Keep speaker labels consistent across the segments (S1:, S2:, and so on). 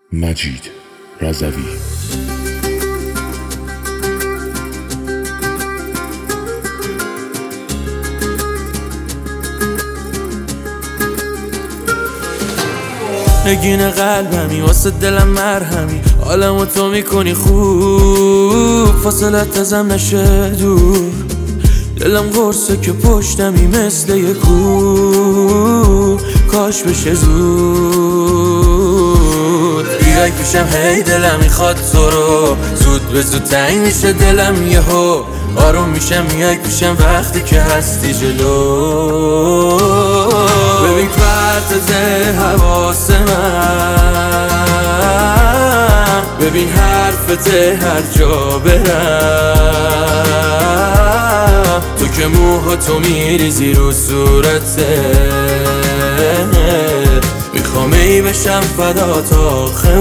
S1: مجید رضوی.
S2: نگین قلبمی واسه دلم مرهمی، حالمو تو میکنی خوب، فاصلت ازم نشه دور. دلم قرصه که پشتمی مثل یه کوه، کاش بشه زود. بیای پیشم هی دلم میخواد تو رو، زود به زود تنگ میشه دلم یهو. آروم میشم میای پیشم وقتی که هستی جلو. ببین پرتت حواس من، ببین حرفت هر جا برم. تو که موهاتو میریزی رو صورته، میخوام ای بشم فدات آخه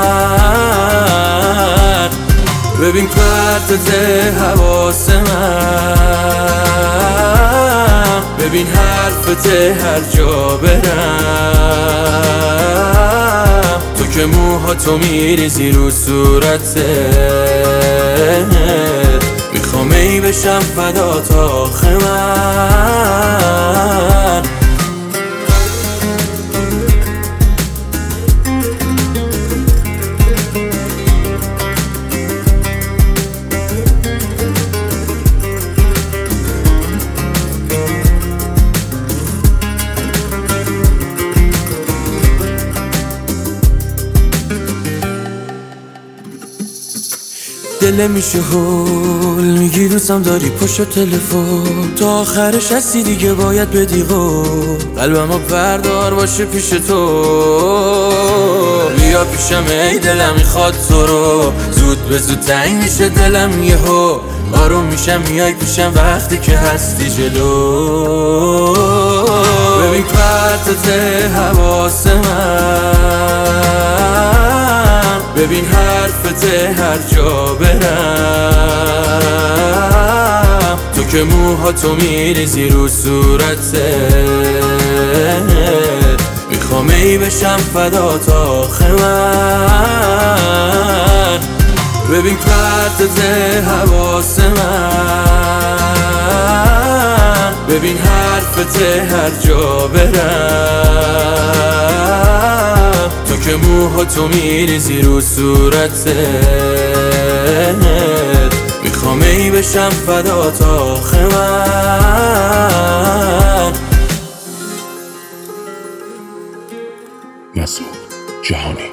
S2: من. ببین پرتت حواس من، ببین حرفت هر جا برم. تو که موهاتو میریزی رو صورته، میخوام ای بشم فدات آخه من. دل میشه هول، میگی دوستم داری پشت تلفن، تا آخرش هستی دیگه باید بدی قول. قلبمو بردار باشه پیش تو، بیا پیشم ای دلم میخواد تو رو، زود به زود تنگ میشه دلم یهو. آروم میشم میای پیشم وقتی که هستی جلو. ببین پرتت حواس من، ببین حرفت هر جا برم. تو که موهاتو میریزی رو صورته، میخوام ای بشم فدات آخه من. ببین پرتت حواس من، ببین حرفت هر جا برم. تو که موهاتو میریزی رو صورته، میخوام ای بشم فدات آخه من.
S1: مسعود جهانی.